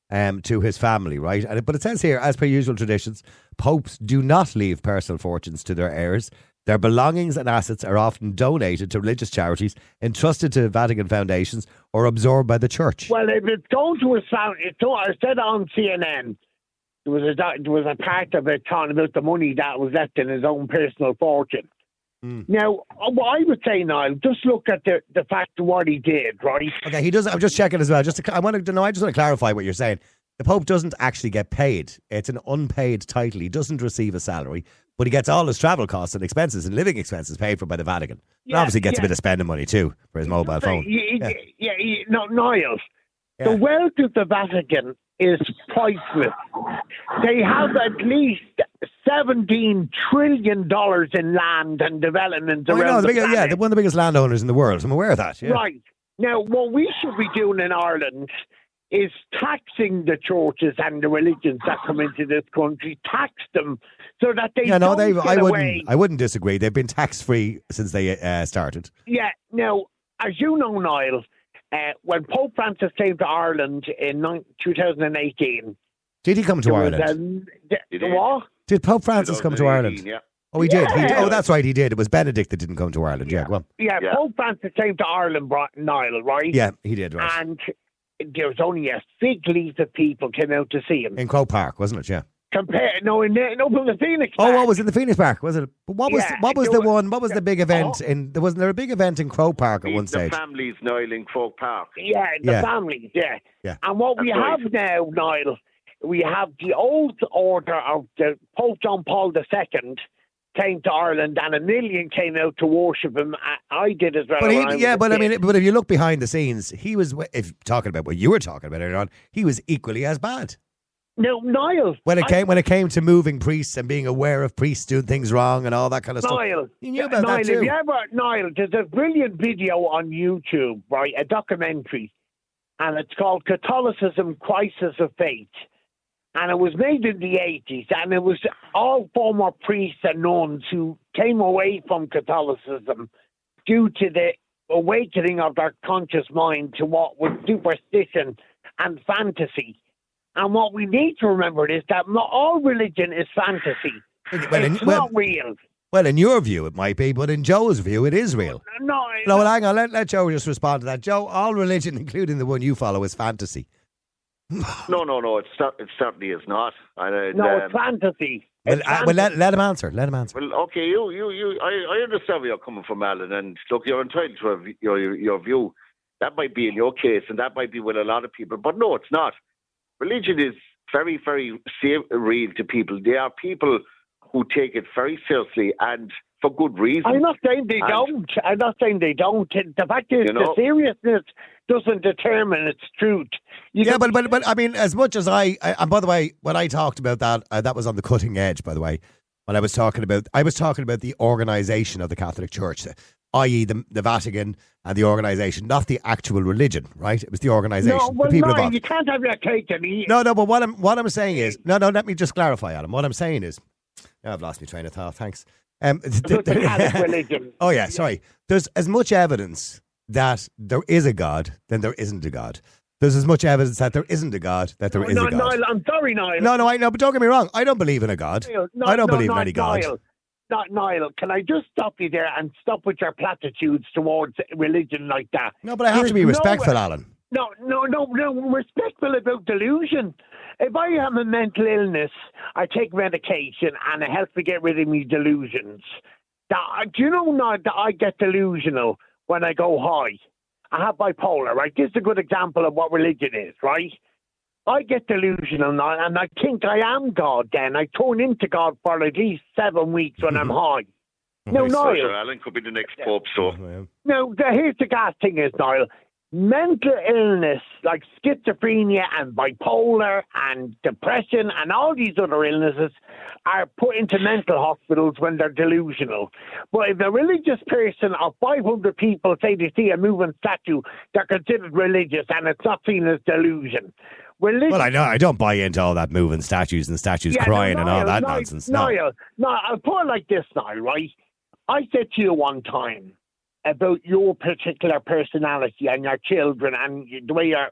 um, to his family, right? And, but it says here, as per usual traditions, popes do not leave personal fortunes to their heirs. Their belongings and assets are often donated to religious charities, entrusted to Vatican foundations, or absorbed by the church. Well, if it's going to a sound, it's, I said on C N N, there was, a, there was a part of it talking about the money that was left in his own personal fortune. Mm. Now, what I would say, Niall, just look at the, the fact of what he did, right? Okay, he does. I'm just checking as well. Just to, I want to know. I just want to clarify what you're saying. The Pope doesn't actually get paid. It's an unpaid title. He doesn't receive a salary, but he gets all his travel costs and expenses and living expenses paid for by the Vatican. Yeah, and obviously gets yeah. a bit of spending money too for his mobile phone. Yeah, yeah, yeah no, Niall. Yeah. The wealth of the Vatican is priceless. They have at least seventeen trillion dollars in land and development oh, around no, the, the big, planet. Yeah, they're one of the biggest landowners in the world. I'm aware of that. Yeah. Right. Now, what we should be doing in Ireland is taxing the churches and the religions that come into this country, tax them so that they yeah, no, don't they. get I wouldn't. away. I wouldn't disagree. They've been tax free since they uh, started. Yeah. Now, as you know, Niall, uh, when Pope Francis came to Ireland in twenty eighteen, did he come to Ireland? A, did, what? Did Pope Francis come to Ireland? Yeah. Oh, he yeah. did. He did. Oh, that's right. He did. It was Benedict that didn't come to Ireland. Yeah, yeah. go on. Yeah, yeah, Pope Francis came to Ireland, Niall, right? Yeah, he did. Right. And there was only a big league of people came out to see him in Croke Park, wasn't it? Yeah. Compare no, in the, no, from the Phoenix Park. Oh, what was in the Phoenix Park? Was it? But what was yeah, what was the was, one? What was the big event oh. in? There wasn't there a big event in Croke Park at Meet one the stage? families, Niall, in Croke Park. Yeah, the yeah. families. Yeah. Yeah. And what That's we right. have now, Niall, we have the old order of the Pope John Paul the Second came to Ireland, and a million came out to worship him. I, I did as well. But he, yeah, but I mean, but if you look behind the scenes, he was. If talking about what you were talking about earlier on, he was equally as bad. No, Niall. When it I, came when it came to moving priests and being aware of priests doing things wrong and all that kind of Niall, stuff, you knew about Niall, that too. If you ever, Niall, there's a brilliant video on YouTube, right? A documentary, and it's called "Catholicism: Crisis of Faith." And it was made in the eighties, and it was all former priests and nuns who came away from Catholicism due to the awakening of their conscious mind to what was superstition and fantasy. And what we need to remember is that not all religion is fantasy. Well, it's in, well, not real. Well, in your view, it might be, but in Joe's view, it is real. No, no. Well, hang on. Let, let Joe just respond to that. Joe, all religion, including the one you follow, is fantasy. no, no, no. It's not, it certainly is not. And, no, um, it's fantasy. Well, it's uh, fantasy. well let, let him answer. Let him answer. Well, okay, you, you, you. I, I understand where you're coming from, Alan, and look, you're entitled to a, your your view. That might be in your case, and that might be with a lot of people. But no, it's not. Religion is very, very real to people. There are people who take it very seriously and for good reason. I'm not saying they and, don't. I'm not saying they don't. The fact is, you know, the seriousness doesn't determine its truth. You yeah, but, but but I mean, as much as I, I, and by the way, when I talked about that, uh, that was on the cutting edge, by the way, when I was talking about, I was talking about the organisation of the Catholic Church, that is the, the Vatican and the organisation, not the actual religion, right? It was the organisation, no, well, the people no, involved. You can't have your cake and eat. No, no, but what I'm, what I'm saying is, no, no, let me just clarify, Adam. What I'm saying is, now I've lost my train of thought, thanks. Um, the Catholic religion. Oh, yeah, sorry. There's as much evidence that there is a God than there isn't a God. There's as much evidence that there isn't a God that there no, is no, a God. Niall, I'm sorry, Niall. No, no, I know, but don't get me wrong. I don't believe in a God. No, I don't no, believe no, in any God. Niall, not Niall. Can I just stop you there and stop with your platitudes towards religion like that? No, but I have There's to be respectful, no, Alan. No, no, no, no. Respectful about delusion. If I have a mental illness, I take medication and it helps me get rid of me delusions. That, do you know now that I get delusional when I go high? I have bipolar, right? This is a good example of what religion is, right? I get delusional now, and I think I am God then. I turn into God for at least seven weeks when I'm high. No, Niall. Sure, Alan could be the next Pope, so. No, the, here's the gas thing is, Niall. Mental illness like schizophrenia and bipolar and depression and all these other illnesses are put into mental hospitals when they're delusional. But if a religious person or five hundred people say they see a moving statue, they're considered religious and it's not seen as delusion. Religion, well, I know I don't buy into all that moving statues and statues yeah, crying no, and all Niall, that Niall, nonsense. No, Niall, no, I'll put it like this, Niall, right? I said to you one time about your particular personality and your children and the way you're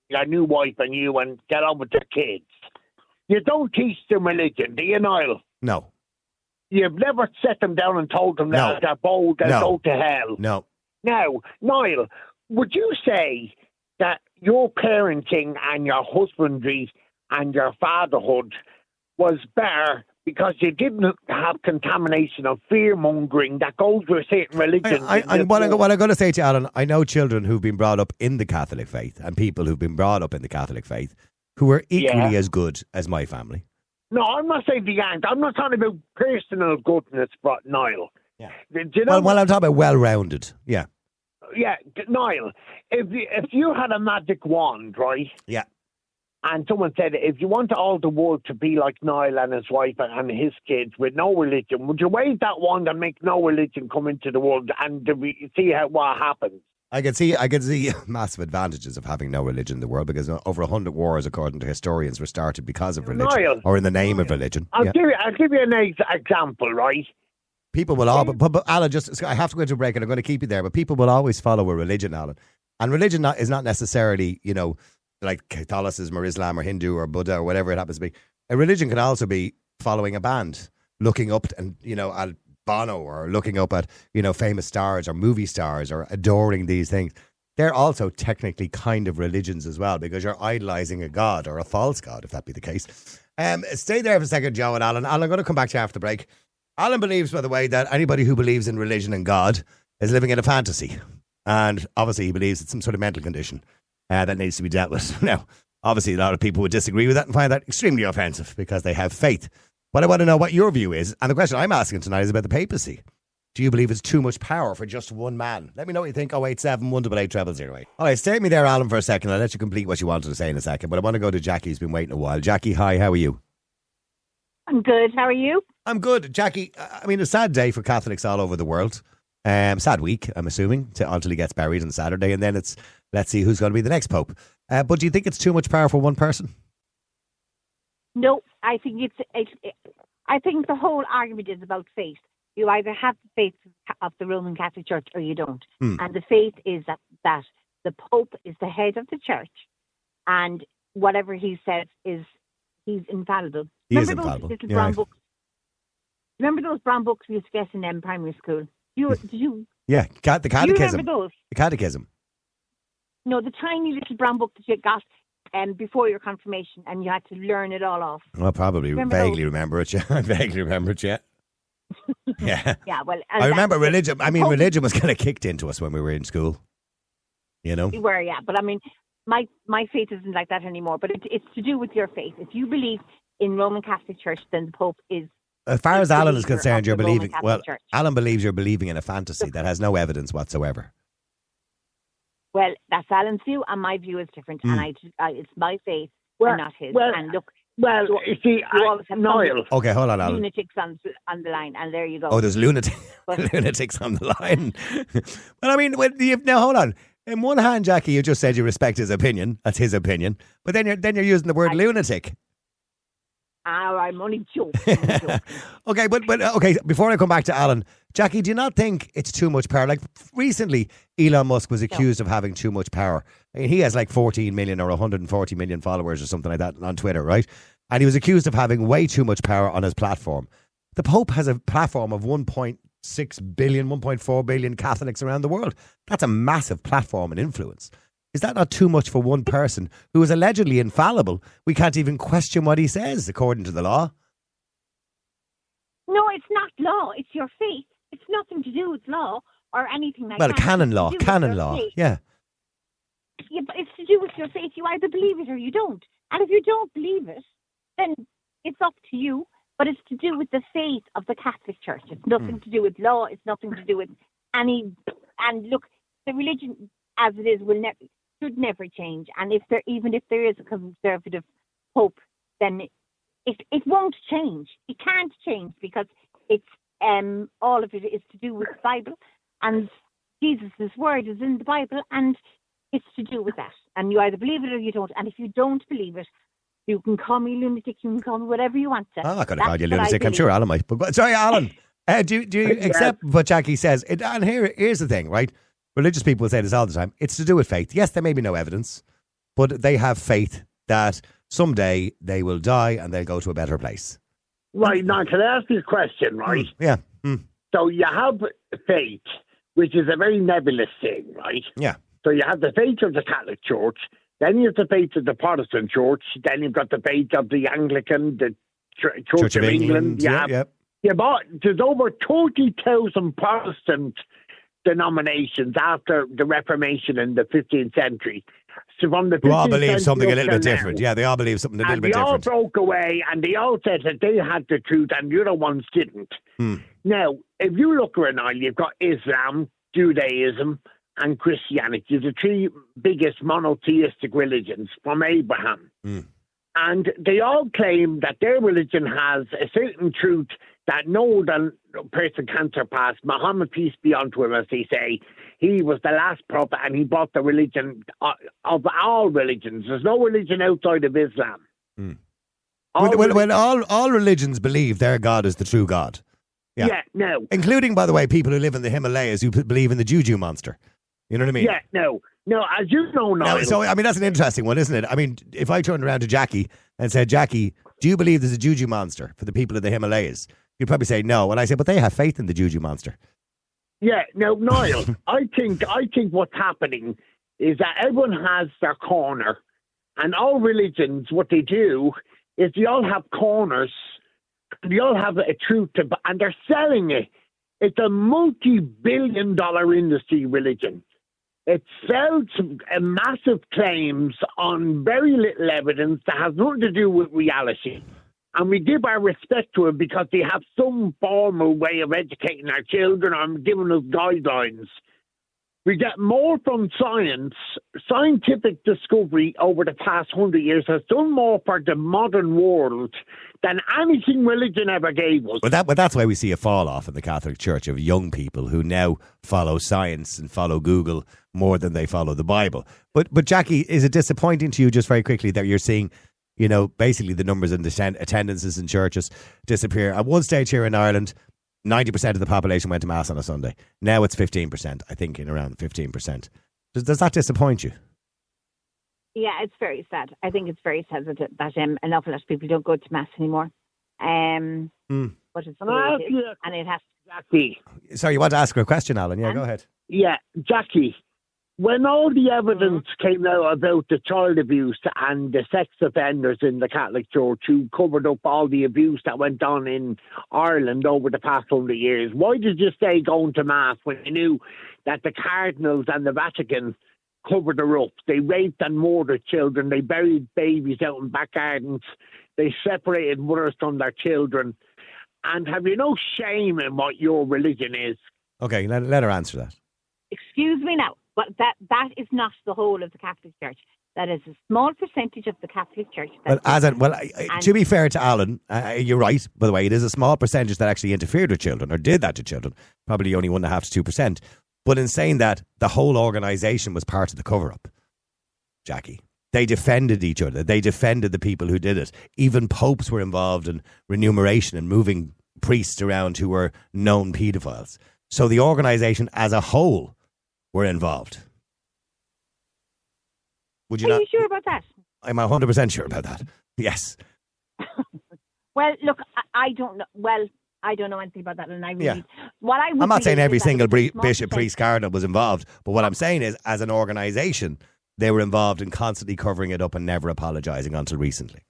your new wife and you and get on with the kids. You don't teach them religion, do you, Niall? No. You've never set them down and told them No. that they're bold and No. go to hell. No. Now, Niall, would you say that your parenting and your husbandry and your fatherhood was better because you didn't have contamination of fear-mongering that goes with certain religions? I, I, I, what, I, what I'm going to say to you, Alan, I know children who've been brought up in the Catholic faith and people who've been brought up in the Catholic faith who are equally Yeah. as good as my family. No, I'm not saying the aren't. I'm not talking about personal goodness, but Niall. Yeah. Do you know? Well, well, I'm talking about well-rounded. Yeah. Yeah, Niall, if you, if you had a magic wand, right? Yeah. And someone said, if you want all the world to be like Niall and his wife and his kids with no religion, would you wave that wand and make no religion come into the world and do we see how, what happens? I can see I can see massive advantages of having no religion in the world because over a hundred wars, according to historians, were started because of religion Niall, or in the name of religion. I'll Yeah. give you. I'll give you an ex- example, right? People will all, but, but, but Alan, just I have to go into a break, and I'm going to keep you there. But people will always follow a religion, Alan, and religion not, is not necessarily, you know, like Catholicism or Islam or Hindu or Buddha or whatever it happens to be. A religion can also be following a band, looking up and you know at Bono or looking up at you know famous stars or movie stars or adoring these things. They're also technically kind of religions as well because you're idolizing a god or a false god, if that be the case. Um, stay there for a second, Joe and Alan. Alan, I'm going to come back to you after the break. Alan believes, by the way, that anybody who believes in religion and God is living in a fantasy. And obviously he believes it's some sort of mental condition uh, that needs to be dealt with. Now, obviously a lot of people would disagree with that and find that extremely offensive because they have faith. But I want to know what your view is. And the question I'm asking tonight is about the papacy. Do you believe it's too much power for just one man? Let me know what you think. oh eight seven, one eight eight, zero zero zero eight. All right, stay with me there, Alan, for a second. I'll let you complete what you wanted to say in a second. But I want to go to Jackie, who's been waiting a while. Jackie, hi, how are you? I'm good. How are you? I'm good. Jackie, I mean, a sad day for Catholics all over the world. Um, sad week, I'm assuming, to, until he gets buried on Saturday. And then it's, let's see who's going to be the next Pope. Uh, but do you think it's too much power for one person? No, I think it's. it's it, I think the whole argument is about faith. You either have the faith of the Roman Catholic Church or you don't. Hmm. And the faith is that, that the Pope is the head of the church and whatever he says is, he's infallible. He remember is those infallible. little You're brown right. books? Remember those brown books we used to get in um, primary school? You, did you, Yeah, cat, the do you catechism. remember those? The catechism. No, the tiny little brown book that you got um, before your confirmation and you had to learn it all off. Well, probably Remember vaguely those? remember it, yeah. I vaguely remember it, yeah. Yeah. Yeah, well... and I remember that's- religion. I mean, Pope- religion was kind of kicked into us when we were in school. You know? We were, yeah. But I mean, my my faith isn't like that anymore. But it, it's to do with your faith. If you believe in Roman Catholic Church, then the Pope is... As far as the Alan is leader concerned, of you're the Roman believing... Catholic Well, Church. Alan believes you're believing in a fantasy that has no evidence whatsoever. Well, that's Alan's view, and my view is different. Mm. And I, I, it's my faith Well, and not his. well, and look, Well, You- you see, you I, always have Niall, Okay, hold on, Alan. lunatics on, on the line, and there you go. Oh, there's lunatic, But- lunatics on the line. Well, I mean, when you, now hold on. In one hand, Jackie, you just said you respect his opinion. That's his opinion. But then you're then you're using the word I- lunatic. Ah, I'm only joking. I'm only joking. Okay, but but uh, okay. Before I come back to Alan, Jackie, do you not think it's too much power? Like recently, Elon Musk was accused of having too much power. I mean, he has like fourteen million or one hundred forty million followers or something like that on Twitter, right? And he was accused of having way too much power on his platform. The Pope has a platform of one point six billion, one point four billion Catholics around the world. That's a massive platform and influence. Is that not too much for one person who is allegedly infallible? We can't even question what he says, according to the law. No, it's not law. It's your faith. It's nothing to do with law or anything like Well, that. canon It's to law, do with canon your law, faith. yeah. Yeah, but it's to do with your faith. You either believe it or you don't. And if you don't believe it, then it's up to you. But it's to do with the faith of the Catholic Church. It's nothing Mm. to do with law. It's nothing to do with any. And look, the religion as it is will never should never change. And if there, even if there is a conservative pope, then it it won't change. It can't change because it's um all of it is to do with the Bible, and Jesus' word is in the Bible, and it's to do with that. And you either believe it or you don't. And if you don't believe it, you can call me lunatic, you can call me whatever you want to. I'm not going to That's call you what I lunatic. I'm believe. sure Alan might. But, but sorry, Alan. Uh, do do you accept what Jackie says? It, and here, here's the thing, right? Religious people will say this all the time. It's to do with faith. Yes, there may be no evidence, but they have faith that someday they will die and they'll go to a better place. Right, now, can I ask you a question, right? Mm, yeah. Mm. So you have faith, which is a very nebulous thing, right? Yeah. So you have the faith of the Catholic Church, then you have the faith of the Protestant Church, then you've got the faith of the Anglican, the Ch- Church, Church of, of England. England. Yeah, have, yeah. yeah, but there's over thirty thousand Protestant denominations after the Reformation in the fifteenth century. So from the Who all fifteenth believe something a century little up bit till different. now, Yeah, they all believe something a little and bit they all different. broke away, and they all said that they had the truth, and the other ones didn't. Hmm. Now, if you look around now, you've got Islam, Judaism, and Christianity, the three biggest monotheistic religions from Abraham. Hmm. And they all claim that their religion has a certain truth that no other person can surpass. Muhammad, peace be unto him, as they say, he was the last prophet and he brought the religion of all religions. There's no religion outside of Islam. Hmm. All Well, well, well, religions- all, all religions believe their God is the true God. Yeah. yeah, no. Including, by the way, people who live in the Himalayas who p- believe in the Juju monster. You know what I mean? Yeah, no. No, as you know now. Now, so, I mean, that's an interesting one, isn't it? I mean, if I turned around to Jackie and said, Jackie, do you believe there's a Juju monster for the people of the Himalayas? You'd probably say no. And I say, but they have faith in the Juju monster. Yeah, now, Niall, I think I think what's happening is that everyone has their corner, and all religions, what they do is they all have corners, they all have a truth, to, and they're selling it. It's a multi-billion dollar industry, religion. It sells uh, massive claims on very little evidence that has nothing to do with reality. And we give our respect to it because they have some formal way of educating our children or giving us guidelines. We get more from science. Scientific discovery over the past hundred years has done more for the modern world than anything religion ever gave us. But that, but that's why we see a fall off in the Catholic Church of young people who now follow science and follow Google more than they follow the Bible. But, but Jackie, is it disappointing to you just very quickly that you're seeing, you know, basically the numbers in the atten- attendances in churches disappear? At one stage here in Ireland, ninety percent of the population went to Mass on a Sunday. Now it's fifteen percent, I think, in around fifteen percent. Does, does that disappoint you? Yeah, it's very sad. I think it's very sad that, that um, an awful lot of people don't go to Mass anymore. Um, Mm. But it's the Can I way ask it is, you a- and it has Jackie. Sorry, you want to ask her a question, Alan? Yeah, go ahead. Yeah, Jackie. When all the evidence came out about the child abuse and the sex offenders in the Catholic Church who covered up all the abuse that went on in Ireland over the past hundred years, why did you stay going to Mass when you knew that the cardinals and the Vatican covered her up? They raped and murdered children. They buried babies out in back gardens. They separated mothers from their children. And have you no shame in what your religion is? Okay, let, let her answer that. Excuse me now, but that, that is not the whole of the Catholic Church. That is a small percentage of the Catholic Church. Well, as in, well, I- I- to be fair to Alan, uh, you're right. By the way, it is a small percentage that actually interfered with children or did that to children. Probably only one and a half to two percent. But in saying that, the whole organisation was part of the cover-up. Jackie, they defended each other. They defended the people who did it. Even popes were involved in remuneration and moving priests around who were known paedophiles. So the organisation as a whole were involved. Would you Are not? you sure about that? I'm one hundred percent sure about that. Yes. Well, look, I, I don't know. Well, I don't know anything about that, and I really. Yeah. What I would I'm not saying believe every is that single it was a bre- small bishop, percent- priest, cardinal was involved, but what I'm saying is, as an organisation, they were involved in constantly covering it up and never apologising until recently.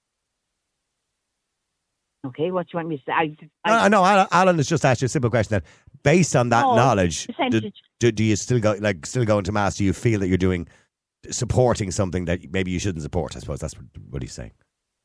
Okay, what do you want me to say? I, No, I, no, Alan, Alan has just asked you a simple question. That based on that No, knowledge, do, percentage. do, do you still go like still going to Mass? Do you feel that you're doing supporting something that maybe you shouldn't support? I suppose that's what, what he's saying.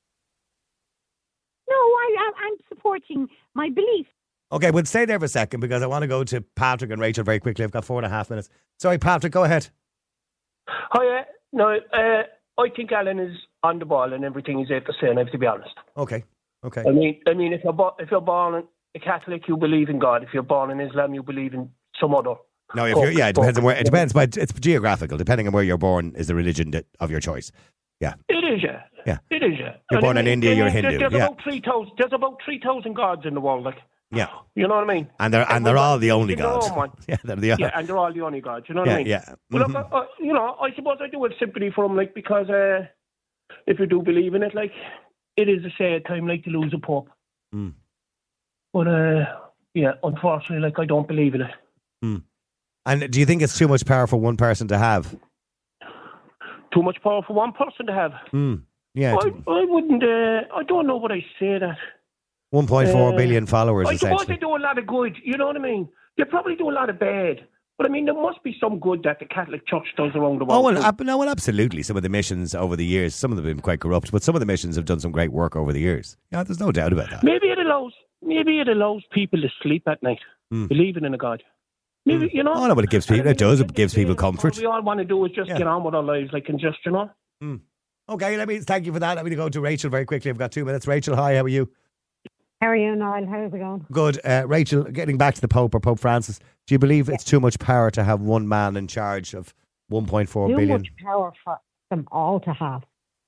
no, I, I, I'm supporting my belief. Okay, we'll stay there for a second because I want to go to Patrick and Rachel very quickly. I've got four and a half minutes. Sorry, Patrick, go ahead. Hi, uh, no, uh, I think Alan is on the ball and everything he's able to say, and I have to be honest. Okay, okay. I mean, I mean, if you're bo- if you're born a Catholic, you believe in God. If you're born in Islam, you believe in some other. No, if you're, yeah, it depends on where. It depends, but it's geographical. Depending on where you're born, is the religion that, of your choice. Yeah, It is, yeah. Yeah. It is, yeah. You're And born I in mean, India, you're there- Hindu, There's yeah. about three thousand. There's about three thousand gods in the world, like. Yeah. You know what I mean? And they're and they're all the only Their own gods. one. Yeah, they're the Yeah, and they're all the only gods. You know what yeah, I mean? yeah. But Mhm. look, I, I, you know, I suppose I do have sympathy for them, like, because uh, if you do believe in it, like, it is a sad time, like, to lose a pope. Mm. But, uh, yeah, unfortunately, like, I don't believe in it. Mm. And do you think it's too much power for one person to have? Too much power for one person to have. Mm. Yeah. I, I wouldn't, uh, I don't know what I say that. one point four Uh, billion followers, I suppose essentially. they do a lot of good, you know what I mean? They probably do a lot of bad. But, I mean, there must be some good that the Catholic Church does around the Oh, world. well, too. ab- no, well, absolutely. Some of the missions over the years, some of them have been quite corrupt, but some of the missions have done some great work over the years. Yeah, there's no doubt about that. Maybe it allows maybe it allows people to sleep at night, Mm. believing in a God. Maybe, you know. Oh, no, but it gives people, it does, it gives people comfort. All we all want to do is just Yeah. get on with our lives, like, and just, you know. Mm. Okay, let me thank you for that. Let me go to Rachel very quickly. I've got two minutes. Rachel, hi, how are you? How are you, Niall? How's it going? Good. Uh, Rachel, getting back to the Pope or Pope Francis, do you believe it's too much power to have one man in charge of one point four Too billion? much power for them all to have.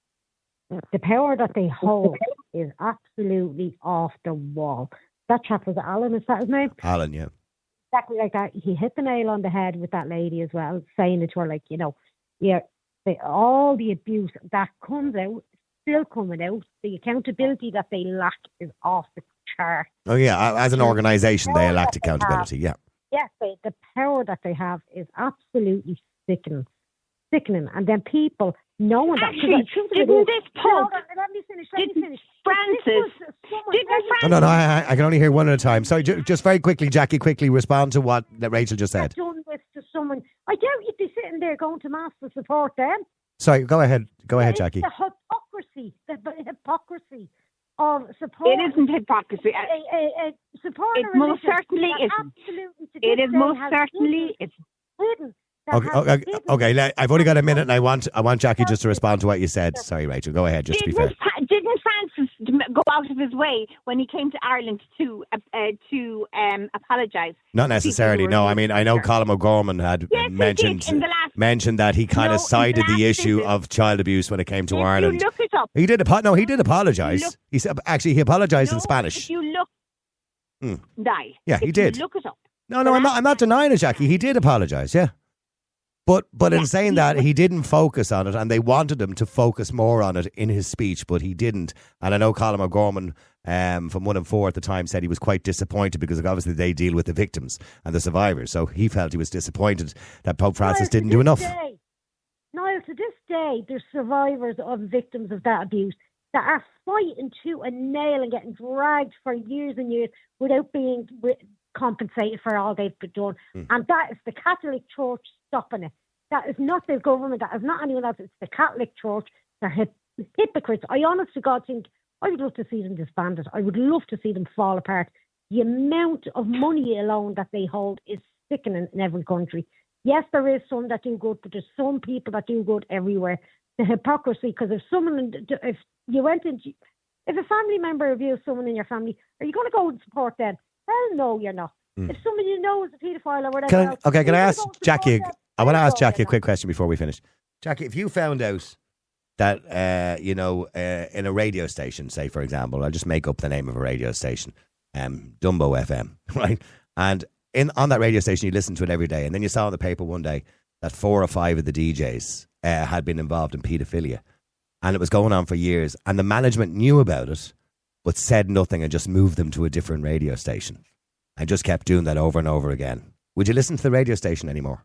The power that they hold is absolutely off the wall. That chap was Alan, is that his name? Alan, yeah. Exactly like that. He hit the nail on the head with that lady as well, saying it to her, like, you know, yeah, the, all the abuse that comes out, still coming out, the accountability that they lack is off the chart. Oh, yeah. As an organisation, they power lacked that they accountability. Yeah. Yes, they, the power that they have is absolutely sickening. Sickening. And then people knowing that. Actually, didn't this Pope, let me finish, let me finish. Francis, didn't Oh, no, no, I, I can only hear one at a time. Sorry, ju- just very quickly, Jackie, quickly respond to what that Rachel just said. done this to someone, I doubt you'd be sitting there going to mass to support them. Sorry, go ahead. Go ahead, It's Jackie. the hypocrisy, the, the hypocrisy of support. It isn't hypocrisy. A, a, a supporting It most religion certainly that isn't. absolutely to It this is day most has certainly hidden- isn't. hidden. that Okay, has okay, hidden- okay, le- I've only got a minute and I want I want Jackie just to respond to what you said. Sorry, Rachel. Go ahead, just to be fair. Didn't, Fa- didn't Francis d- go out of his way when he came to Ireland to uh, uh, to um, apologise? Not necessarily, no. I mean, I know Colin O'Gorman had Yes, he mentioned did in the last- mentioned that he kind No, of in the sided the, last issue visit. of child abuse when it came to If Ireland. you look it up. He did apo- no, he did apologise. Look- He said actually he apologised in No, Spanish. If you look, Hmm. die. Yeah, he If did. You look it up. No, no, I'm not. I'm not denying it, Jackie. He did apologise. Yeah, but but in Yeah, saying he- that, he didn't focus on it, and they wanted him to focus more on it in his speech, but he didn't. And I know Colin O'Gorman um, from One and Four at the time said he was quite disappointed because obviously they deal with the victims and the survivors, so he felt he was disappointed that Pope Francis Niall, to didn't do this enough. Day, Niall, to this day, there's survivors of victims of that abuse that are fighting to a nail and getting dragged for years and years without being wi- compensated for all they've been done. Mm. And that is the Catholic Church stopping it. That is not the government. That is not anyone else. It's the Catholic Church. They're hip- hypocrites. I honest to God think I would love to see them disbanded. I would love to see them fall apart. The amount of money alone that they hold is sickening in every country. Yes, there is some that do good, but there's some people that do good everywhere. The hypocrisy, because if someone, if you went into, if a family member abused someone in your family, are you going to go and support them? Hell no, you're not. Mm. If somebody you know is a paedophile or whatever Can I, else, okay, can are I you ask gonna go and Jackie? support them? I want to Hell ask no, Jackie a you're quick question before we finish. Jackie, if you found out that uh, you know uh, in a radio station, say for example, I'll just make up the name of a radio station, um, Dumbo F M, right? And in on that radio station, you listen to it every day, and then you saw in the paper one day that four or five of the D Js uh, had been involved in paedophilia, and it was going on for years, and the management knew about it, but said nothing and just moved them to a different radio station, and just kept doing that over and over again. Would you listen to the radio station anymore?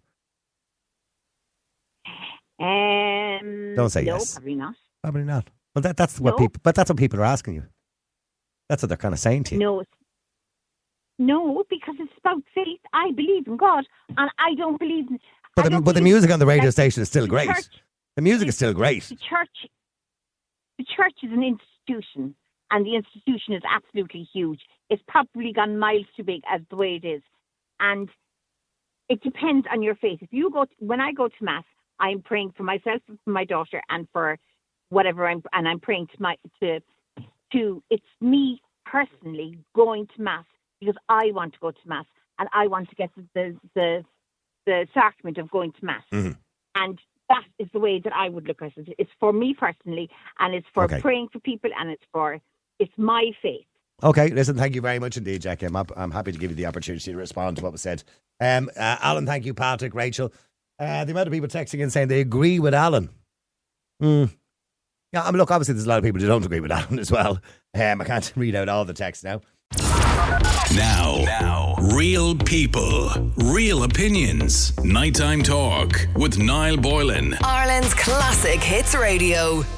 Um, Don't say no, yes. probably not. Probably not. Well, that, that's what No. people. But that's what people are asking you. That's what they're kind of saying to you. No, it's- no, because it's about faith. I believe in God, and I don't believe. In, But I the, don't but the believe- music on the radio like, station is still the great. church- The music is still great. The church, the church is an institution, and the institution is absolutely huge. It's probably gone miles too big as the way it is, and it depends on your faith. If you go, to, when I go to mass, I'm praying for myself and for my daughter, and for whatever I'm, and I'm praying to my to to. It's me personally going to mass because I want to go to mass, and I want to get the the the, the sacrament of going to mass, Mm-hmm. and that is the way that I would look at it. It's for me personally, and it's for Okay. praying for people, and it's for it's my faith. Okay, listen, thank you very much indeed, Jackie. I'm, up, I'm happy to give you the opportunity to respond to what was said. Um, uh, Alan, thank you, Patrick, Rachel. Uh, the amount of people texting in saying they agree with Alan. Hmm. Yeah, I mean, look, obviously there's a lot of people who don't agree with Alan as well. Um, I can't read out all the text now. Now, now, real people, real opinions. Nighttime Talk with Niall Boylan. Ireland's Classic Hits Radio.